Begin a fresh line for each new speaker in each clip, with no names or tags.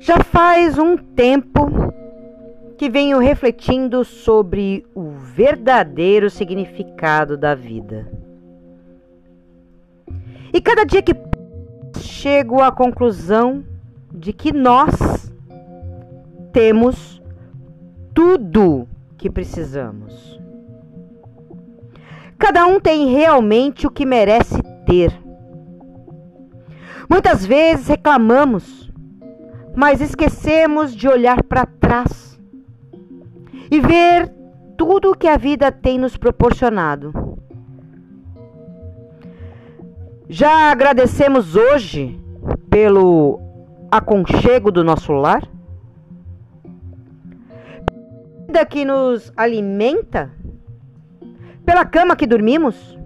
Já faz um tempo que venho refletindo sobre o verdadeiro significado da vida. E cada dia que chego à conclusão de que nós temos tudo que precisamos. Cada um tem realmente o que merece ter. Muitas vezes reclamamos, mas esquecemos de olhar para trás e ver tudo o que a vida tem nos proporcionado. Já agradecemos hoje pelo aconchego do nosso lar? Pela vida que nos alimenta? Pela cama que dormimos?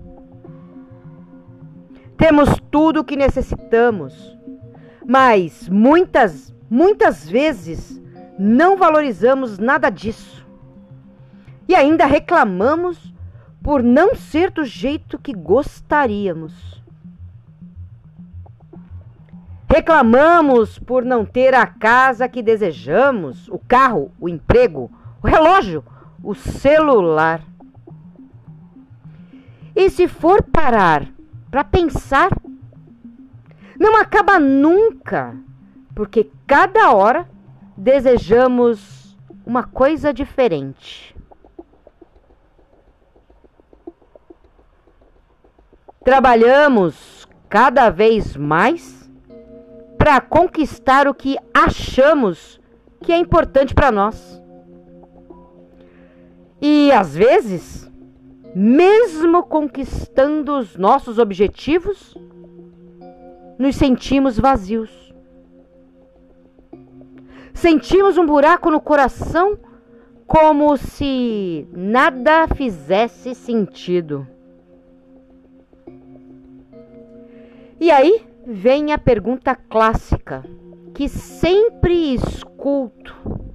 Temos tudo o que necessitamos, mas muitas vezes não valorizamos nada disso. E ainda reclamamos por não ser do jeito que gostaríamos. Reclamamos por não ter a casa que desejamos, o carro, o emprego, o relógio, o celular. E se for parar para pensar, não acaba nunca, porque cada hora desejamos uma coisa diferente. Trabalhamos cada vez mais para conquistar o que achamos que é importante para nós. E às vezes, mesmo conquistando os nossos objetivos, nos sentimos vazios. Sentimos um buraco no coração, como se nada fizesse sentido. E aí vem a pergunta clássica, que sempre escuto.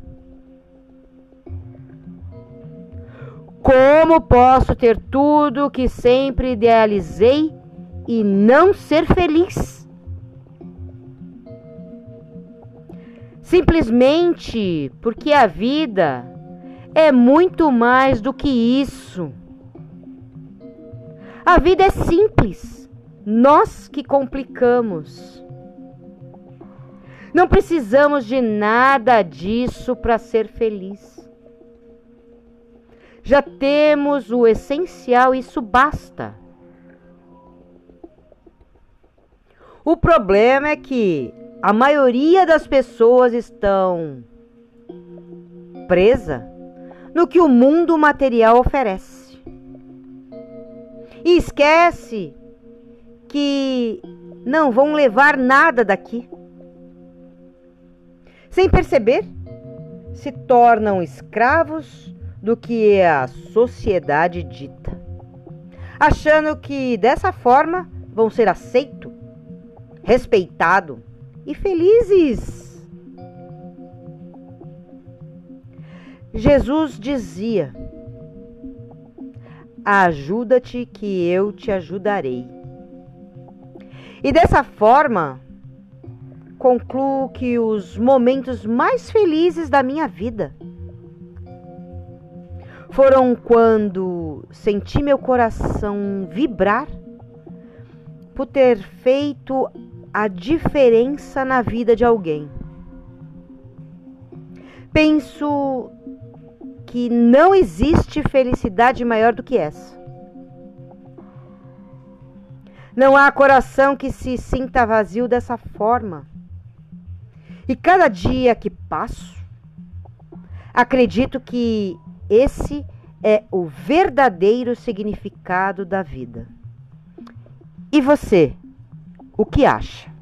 Como posso ter tudo que sempre idealizei e não ser feliz? Simplesmente porque a vida é muito mais do que isso. A vida é simples, nós que complicamos. Não precisamos de nada disso para ser feliz. Já temos o essencial, isso basta. O problema é que a maioria das pessoas estão presa no que o mundo material oferece. E esquece que não vão levar nada daqui. Sem perceber, se tornam escravos do que a sociedade dita, achando que dessa forma vão ser aceitos, respeitados e felizes. Jesus dizia: ajuda-te que eu te ajudarei. E dessa forma, concluo que os momentos mais felizes da minha vida foram quando senti meu coração vibrar por ter feito a diferença na vida de alguém. Penso que não existe felicidade maior do que essa. Não há coração que se sinta vazio dessa forma. E cada dia que passo, acredito que esse é o verdadeiro significado da vida. E você, o que acha?